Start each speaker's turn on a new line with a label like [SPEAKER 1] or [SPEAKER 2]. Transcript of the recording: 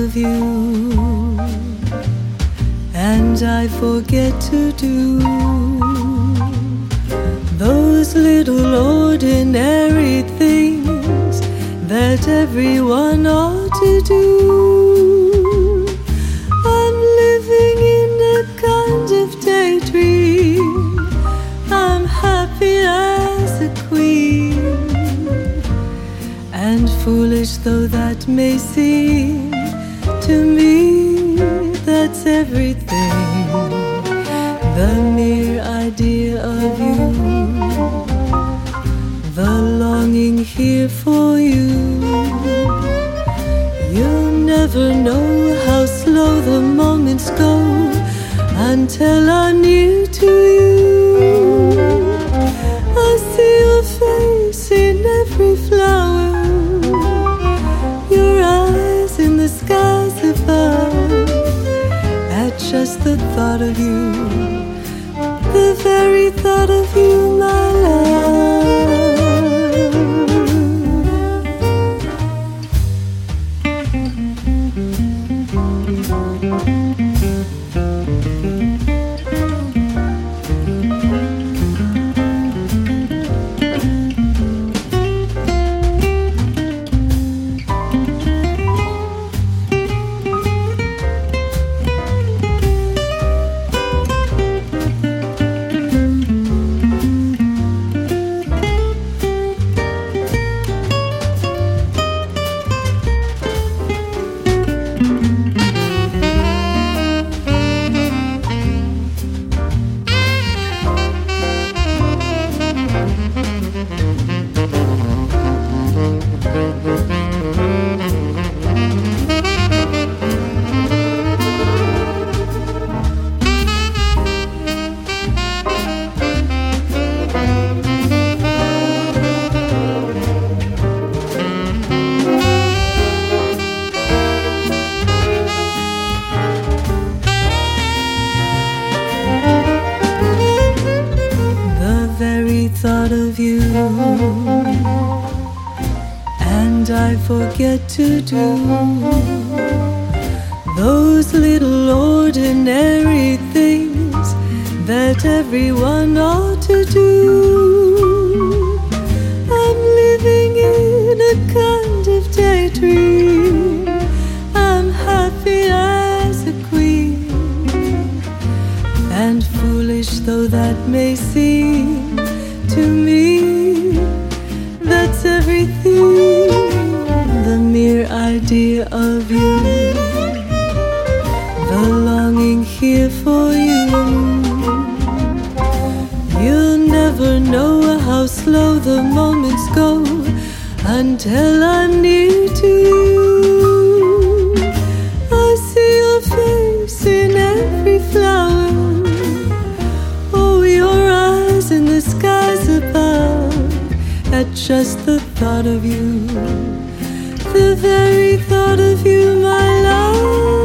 [SPEAKER 1] of you, and I forget to do those little ordinary things that everyone ought to do. I'm living in a kind of daydream. I'm happy as a queen, and foolish though that may seem to me, that's everything. The mere idea of you, the longing here for you. You'll never know how slow the moments go until I'm near to you. I see your face in every flower, your eyes in the skies above. At just the thought of you, the very thought of you, my love. Thought of you, and I forget to do those little ordinary things that everyone ought to do. I'm living in a kind of daydream. I'm happy as a queen, and foolish though that may seem to me, that's everything. The mere idea of you, the longing here for you. You'll never know how slow the moments go until I'm near to you. I see your face in every flower, oh, your eyes in the skies above. At just the thought of you, the very thought of you, my love.